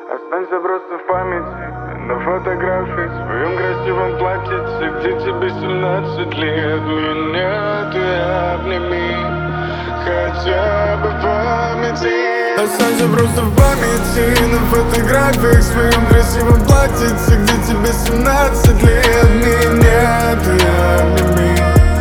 Останься просто в памяти, на фотографии в своем красивом платьице, где тебе 17 лет. Меня ты обними, хотя бы в памяти. Останься просто в памяти, на фотографиях в своем красивом платьице, где тебе 17 лет. Меня ты обними,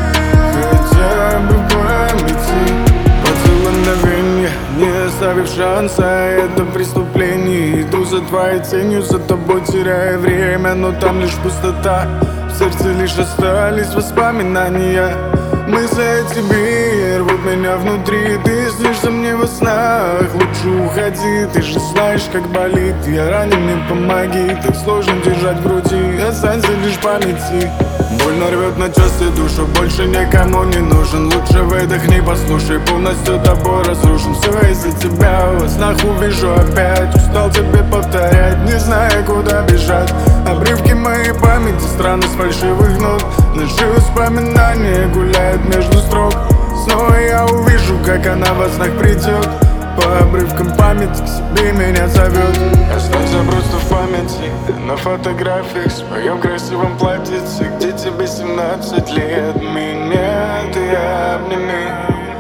хотя бы в памяти. Поцелуй мгновенье, не оставив шанса, это преступление. Иду за твоей тенью, за тобой теряя время, но там лишь пустота. В сердце лишь остались воспоминания. Мысли о тебе рвут меня внутри. Ты снишься мне во снах, лучше уходи. Ты же знаешь, как болит, я ранен, мне помоги. Так сложно держать в груди, останься лишь в памяти. Больно рвет на части душу, больше никому не нужен. Лучше выдохни, послушай, полностью тобой разрушен. Все из-за тебя, во снах увижу опять. Устал тебе повторять, не зная, куда бежать. Обрывки моей памяти, страны с фальшивых нот. Наши воспоминания гуляют между строк. Снова я увижу, как она во снах придет. По обрывкам памяти к себе меня зовет. Останься просто в памяти, на фотографиях в своем красивом платьице, где тебе 17 лет. Меня ты обними,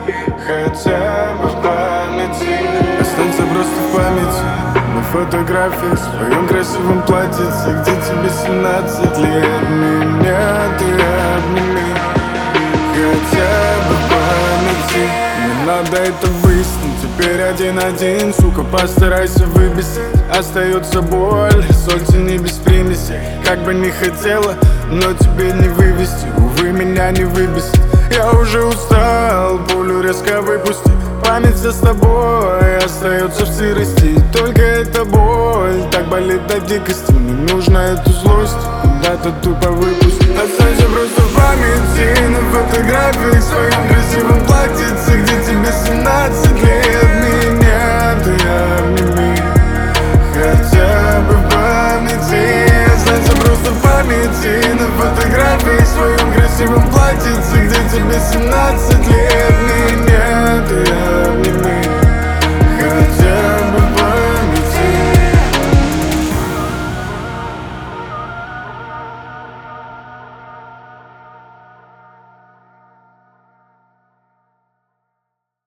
хотя бы в памяти. Останься просто в памяти, на фотографиях в своем красивом платьице, где тебе 17 лет. Меня ты обними, хотя бы в памяти. Не надо это выяснить, теперь один-один, сука, постарайся выбесить. Остается боль, соль тяни без примеси. Как бы не хотела, но тебе не вывести. Увы, меня не выбесит. Я уже устал, пулю резко выпусти. Память вся с тобой остается в сырости. И только эта боль так болит до дикости. Мне нужно эту злость куда-то тупо выпустить. Останься просто в памяти, на фотографии в своем красивом платьице, где тебе 17